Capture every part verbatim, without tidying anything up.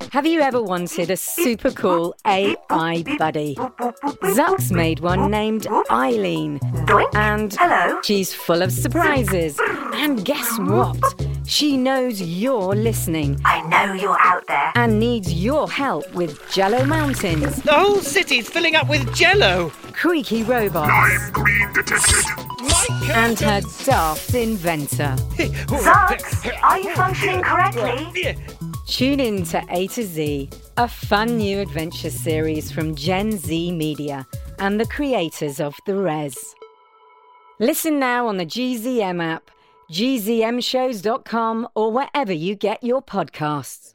Have you ever wanted a super cool A I buddy? Zuck's made one named Eileen. And Hello. she's full of surprises. And guess what? She knows you're listening I know you're out there. and needs your help with Jello Mountains, The whole city's filling up with jello. creaky robots, I'm green detected. and her daft inventor. Zucks, are you functioning correctly? Tune in to A to Z, a fun new adventure series from Gen Z Media and the creators of The Res. Listen now on the G Z M app, G Z M shows dot com, or wherever you get your podcasts.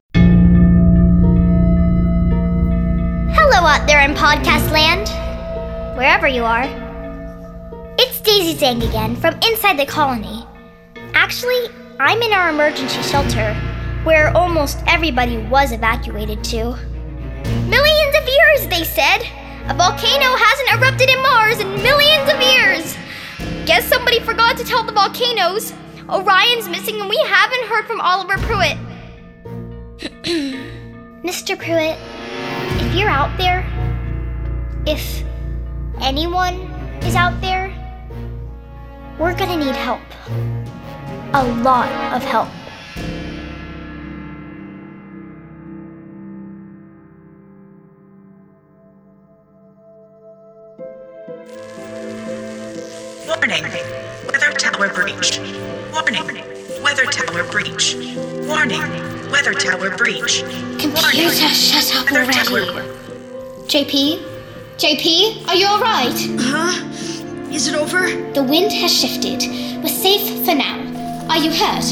Hello out there in podcast land, wherever you are. It's Daisy Zang again from inside the colony. Actually, I'm in our emergency shelter, where almost everybody was evacuated to. Millions of years, they said. A volcano hasn't erupted in Mars in millions of years. Guess somebody forgot to tell the volcanoes. Orion's missing and we haven't heard from Oliver Pruitt. Mister Pruitt, if you're out there, if anyone is out there, we're gonna need help. A lot of help. Warning, weather tower breach. Warning, weather tower breach. Warning, weather tower breach. Computer, shut up Weather tower already. J P? J P, are you alright? Huh? Is it over? The wind has shifted. We're safe for now. Are you hurt?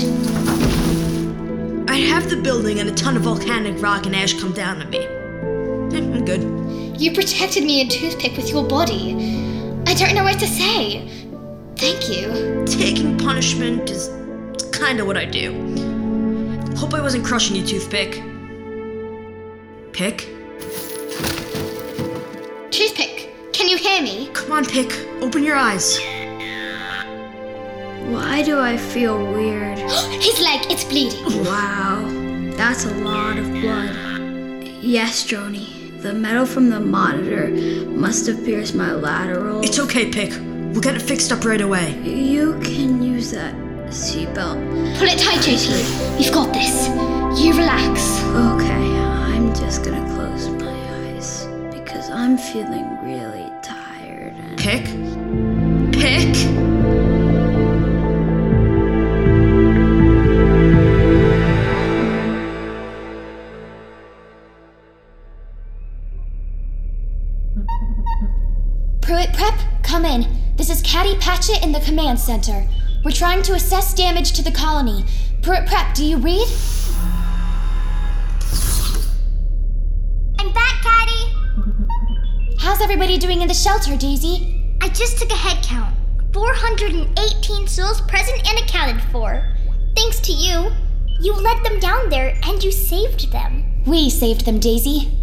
I have the building and a ton of volcanic rock and ash come down on me. Eh, I'm good. You protected me and Toothpick with your body. I don't know what to say. Thank you. Taking punishment is kinda what I do. Hope I wasn't crushing you, Toothpick. Pick? Toothpick, can you hear me? Come on, Pick. Open your eyes. Why do I feel weird? His leg, it's bleeding. Wow, that's a lot of blood. Yes, Joni, the metal from the monitor must have pierced my lateral. It's okay, Pick. We'll get it fixed up right away. You can use that seatbelt. Pull it tight, J P. You've got this. You relax. Okay, I'm just gonna close my eyes because I'm feeling really tired. And Pick? Pick? Pruitt Prep, come in. This is Caddy Patchett in the command center. We're trying to assess damage to the colony. Pruitt Prep, do you read? I'm back, Caddy. How's everybody doing in the shelter, Daisy? I just took a head count. four hundred eighteen souls present and accounted for. Thanks to you. You led them down there and you saved them. We saved them, Daisy.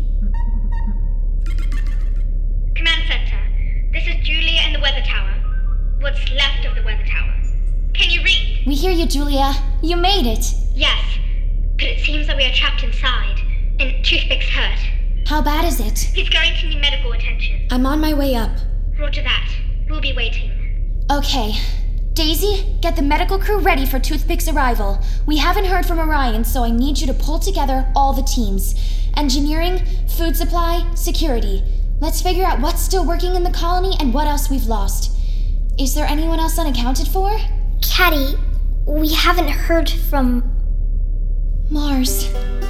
Command Center, this is Julia in the weather tower. What's left of the weather tower. Can you read? We hear you, Julia. You made it. Yes, but it seems that we are trapped inside, and Toothpick's hurt. How bad is it? He's going to need medical attention. I'm on my way up. Roger that. We'll be waiting. Okay. Daisy, get the medical crew ready for Toothpick's arrival. We haven't heard from Orion, so I need you to pull together all the teams. Engineering, food supply, security. Let's figure out what's still working in the colony and what else we've lost. Is there anyone else unaccounted for? Caddy, we haven't heard from Mars.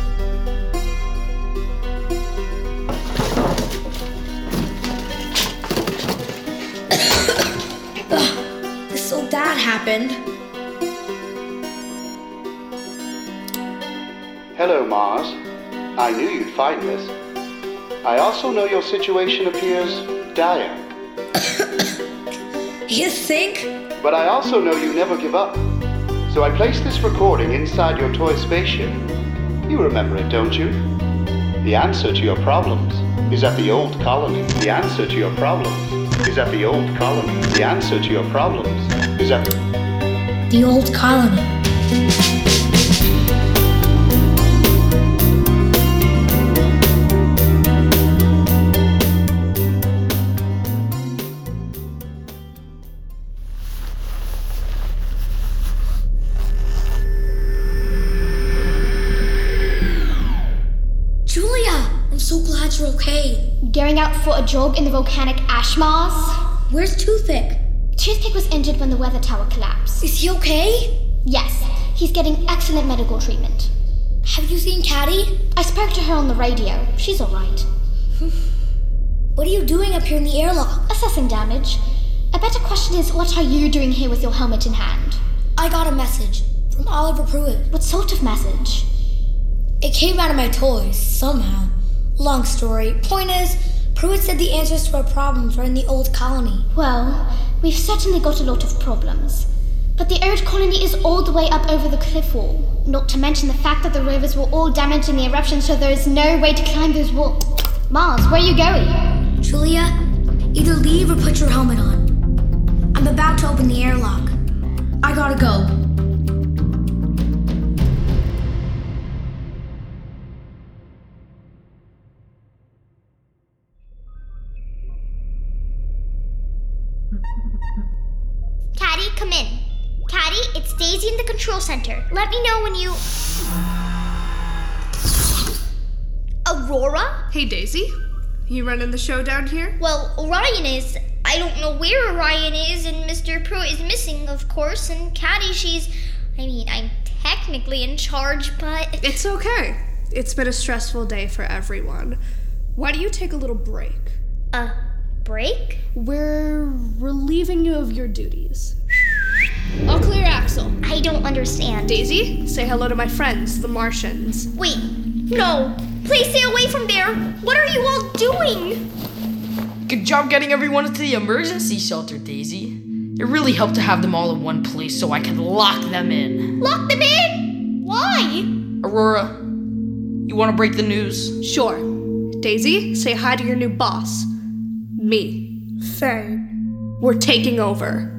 So that happened. Hello, Mars. I knew you'd find this. I also know your situation appears dire. You think? But I also know you never give up. So I placed this recording inside your toy spaceship. You remember it, don't you? The answer to your problems is at the old colony. The answer to your problems is at the old colony. The answer to your problems is at The old colony. so glad you're okay. Going out for a jog in the volcanic ash, Mars? Where's Toothpick? Toothpick was injured when the weather tower collapsed. Is he okay? Yes, he's getting excellent medical treatment. Have you seen Caddy? I spoke to her on the radio. She's all right. What are you doing up here in the airlock? Assessing damage. A better question is, what are you doing here with your helmet in hand? I got a message from Oliver Pruitt. What sort of message? It came out of my toys, somehow. Long story. Point is, Pruitt said the answers to our problems are in the old colony. Well, we've certainly got a lot of problems. But the old colony is all the way up over the cliff wall. Not to mention the fact that the rovers were all damaged in the eruption, so there is no way to climb those walls. Mars, where are you going? Julia, either leave or put your helmet on. I'm about to open the airlock. I gotta go. Caddy, come in. Caddy, it's Daisy in the control center. Let me know when you... Aurora? Hey, Daisy. You running the show down here? Well, Orion is. I don't know where Orion is, and Mister Pruitt is missing, of course, and Caddy, she's... I mean, I'm technically in charge, but... It's okay. It's been a stressful day for everyone. Why do you take a little break? A break? We're relieving you of your duties. All clear, Axel. I don't understand. Daisy, say hello to my friends, the Martians. Wait, no. Please stay away from there. What are you all doing? Good job getting everyone into the emergency shelter, Daisy. It really helped to have them all in one place so I could lock them in. Lock them in? Why? Aurora, you want to break the news? Sure. Daisy, say hi to your new boss. Me. Fang. We're taking over.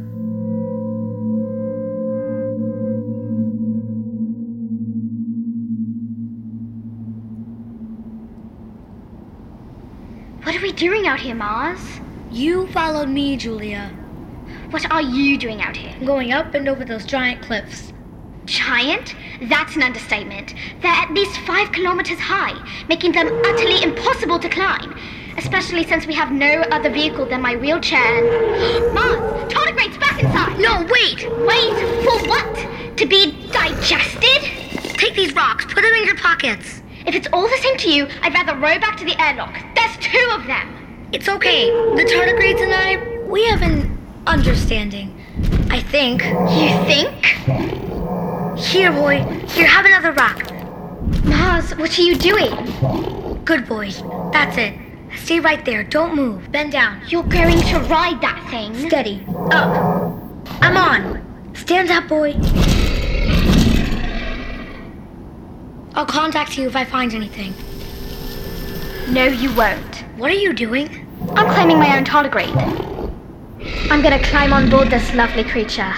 What are we doing out here, Mars? You followed me, Julia. What are you doing out here? Going up and over those giant cliffs. Giant? That's an understatement. They're at least five kilometers high, making them utterly impossible to climb. Especially since we have no other vehicle than my wheelchair and... Mars! Tardigrade's back inside! No, wait! Wait! For what? To be digested? Take these rocks, put them in your pockets. If it's all the same to you, I'd rather row back to the airlock. There's two of them! It's okay. The tardigrades and I, we have an understanding. I think. You think? Here, boy. Here, have another rock. Mars, what are you doing? Good boys. That's it. Stay right there. Don't move. Bend down. You're going to ride that thing? Steady. Up. I'm on. Stand up, boy. I'll contact you if I find anything. No, you won't. What are you doing? I'm climbing my own tardigrade. I'm gonna climb on board this lovely creature.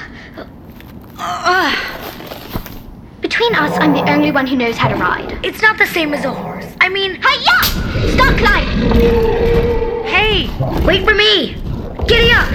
Uh, between us, I'm the only one who knows how to ride. It's not the same as a horse. I mean... Hi-ya! Stop climbing! Hey! Wait for me! Giddy up!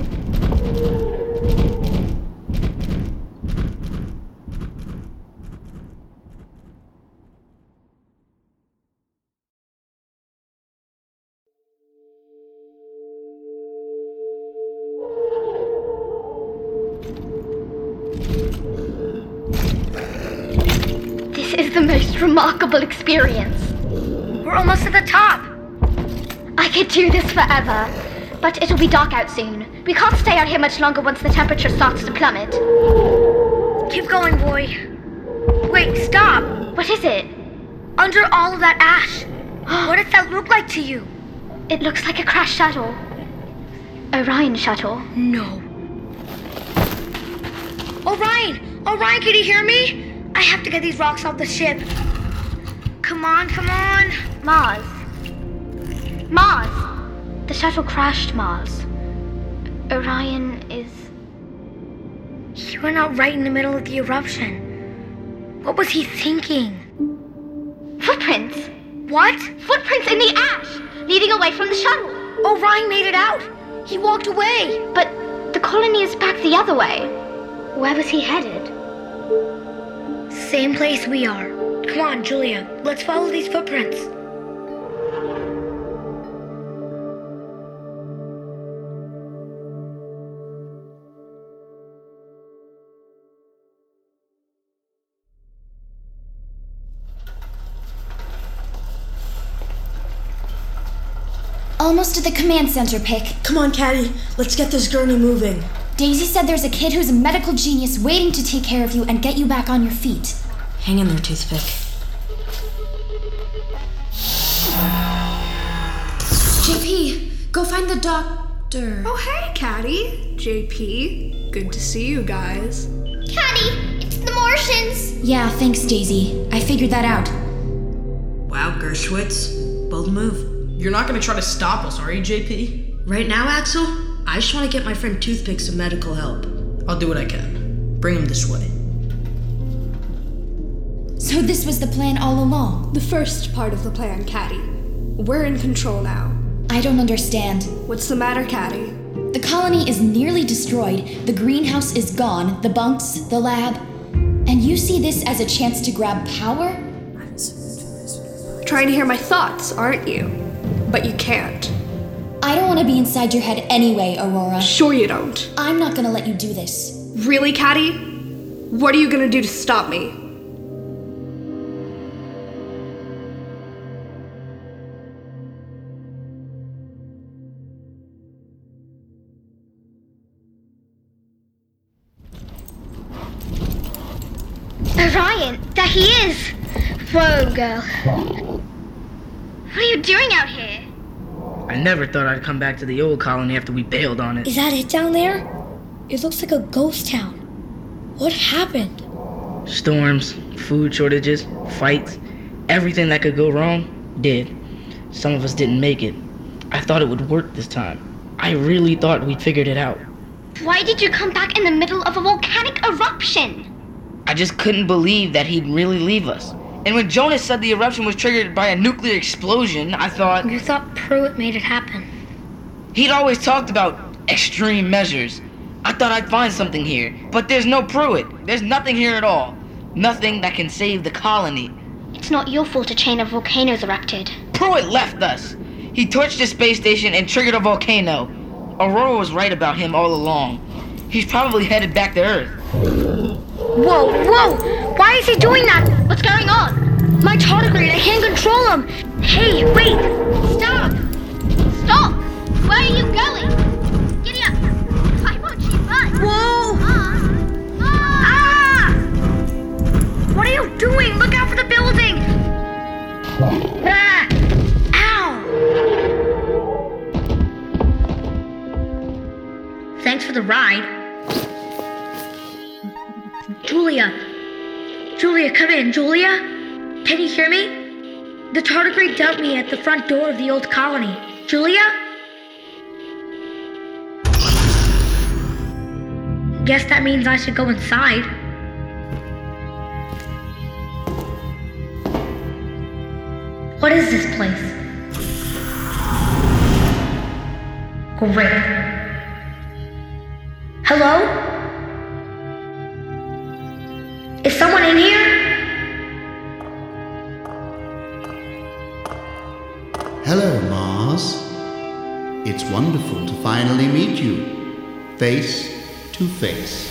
This is the most remarkable experience. We're almost at the top. I could do this forever, but it'll be dark out soon. We can't stay out here much longer once the temperature starts to plummet. Keep going, boy. Wait, stop. What is it? Under all of that ash. What does that look like to you? It looks like a crashed shuttle. Orion shuttle. No. Orion! Orion, can you hear me? I have to get these rocks off the ship. Come on, come on. Mars. Mars! The shuttle crashed, Mars. Orion is... He went out right in the middle of the eruption. What was he thinking? Footprints! What? Footprints in the ash, leading away from the shuttle. Orion made it out. He walked away. But the colony is back the other way. Where was he headed? Same place we are. Come on, Julia. Let's follow these footprints. Almost at the command center, Pick. Come on, Caddy. Let's get this gurney moving. Daisy said there's a kid who's a medical genius waiting to take care of you and get you back on your feet. Hang in there, Toothpick. J P, go find the doctor. Oh, hey, Caddy. J P, good to see you guys. Caddy, it's the Martians. Yeah, thanks, Daisy. I figured that out. Wow, Gershwitz. Bold move. You're not gonna try to stop us, are you, J P? Right now, Axel, I just want to get my friend Toothpick some medical help. I'll do what I can. Bring him this way. So this was the plan all along? The first part of the plan, Caddy. We're in control now. I don't understand. What's the matter, Caddy? The colony is nearly destroyed, the greenhouse is gone, the bunks, the lab, and you see this as a chance to grab power? Trying to hear my thoughts, aren't you? But you can't. I don't want to be inside your head anyway, Aurora. Sure you don't. I'm not gonna let you do this. Really, Caddy? What are you gonna do to stop me? Orion, there he is! Whoa, girl. What are you doing out here? I never thought I'd come back to the old colony after we bailed on it. Is that it down there? It looks like a ghost town. What happened? Storms, food shortages, fights, everything that could go wrong, did. Some of us didn't make it. I thought it would work this time. I really thought we'd figured it out. Why did you come back in the middle of a volcanic eruption? I just couldn't believe that he'd really leave us. And when Jonas said the eruption was triggered by a nuclear explosion, I thought... You thought Pruitt made it happen. He'd always talked about extreme measures. I thought I'd find something here. But there's no Pruitt. There's nothing here at all. Nothing that can save the colony. It's not your fault a chain of volcanoes erupted. Pruitt left us. He torched the space station and triggered a volcano. Aurora was right about him all along. He's probably headed back to Earth. Whoa, whoa! Why is he doing that? What's going on? My tardigrade, I can't control him! Hey, wait! Stop! Stop! Where are you going? Giddy up! Why won't you run? Whoa! Ah! Ah! Ah! What are you doing? Look out for the building! Ah! Ow! Thanks for the ride. Julia! Julia, come in. Julia? Can you hear me? The tardigrade dumped me at the front door of the old colony. Julia? Guess that means I should go inside. What is this place? Great. Hello? Is someone in here? Hello, Mars. It's wonderful to finally meet you, face to face.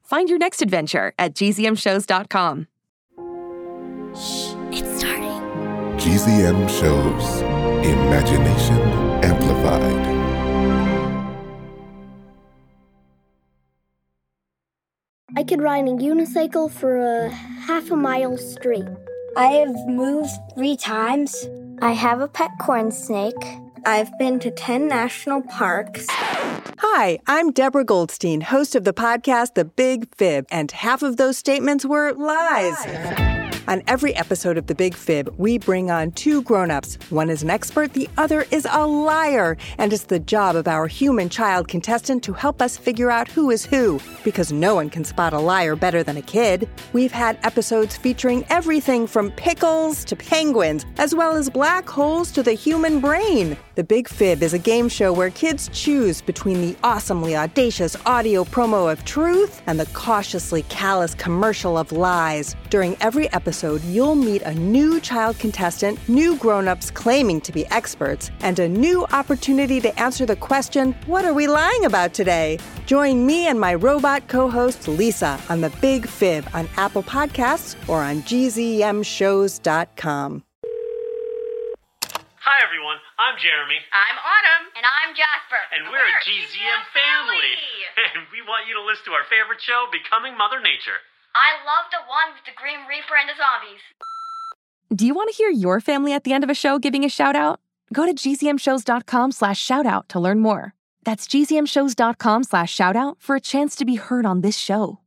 Find your next adventure at G Z M shows dot com. Shh, it's starting. G Z M Shows. Imagination Amplified. I could ride a unicycle for a half a mile straight. I have moved three times. I have a pet corn snake. I've been to ten national parks. Hi, I'm Deborah Goldstein, host of the podcast The Big Fib, and half of those statements were lies. lies. On every episode of The Big Fib, we bring on two grown-ups. One is an expert, the other is a liar. And it's the job of our human child contestant to help us figure out who is who, because no one can spot a liar better than a kid. We've had episodes featuring everything from pickles to penguins, as well as black holes to the human brain. The Big Fib is a game show where kids choose between the awesomely audacious audio promo of truth and the cautiously callous commercial of lies. During every episode, you'll meet a new child contestant, new grown-ups claiming to be experts, and a new opportunity to answer the question, what are we lying about today? Join me and my robot co-host Lisa on The Big Fib on Apple Podcasts or on G Z M shows dot com. Hi, everyone. I'm Jeremy. I'm Autumn. And I'm Jasper. And we're, we're a G Z M family. family. And we want you to listen to our favorite show, Becoming Mother Nature. I love the one with the Grim Reaper and the zombies. Do you want to hear your family at the end of a show giving a shout-out? Go to G Z M shows dot com slash shout-out to learn more. That's G Z M shows dot com slash shout-out for a chance to be heard on this show.